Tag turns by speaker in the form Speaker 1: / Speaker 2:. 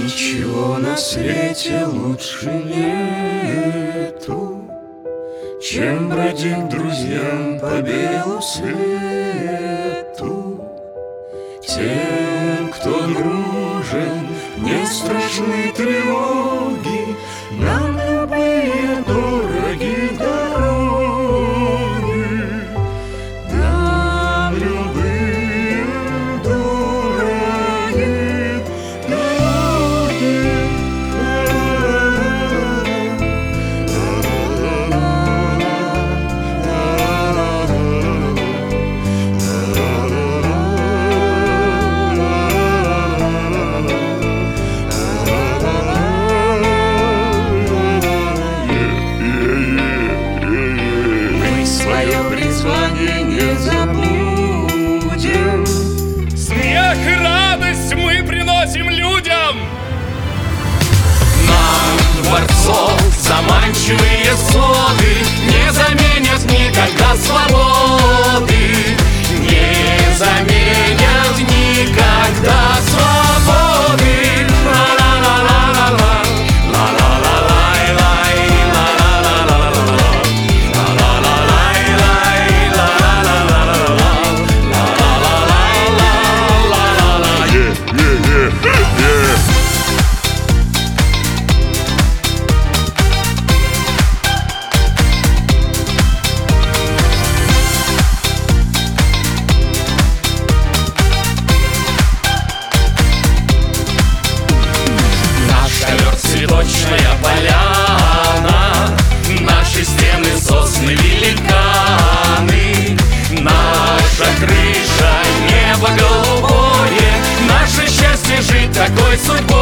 Speaker 1: Ничего на свете лучше нету, чем бродить друзьям по белу свету. Тем, кто дружен, не страшны тревоги, нам любые дороги дороги, нам любые дороги дороги. Свое призвание не забудем.
Speaker 2: Смех и радость мы приносим людям.
Speaker 1: Нам дворцов заманчивые своды не заменят никогда свободы, не заменят никогда свободы. Цветочная поляна, наши стены сосны великаны, наша крыша небо голубое, наше счастье жить такой судьбой.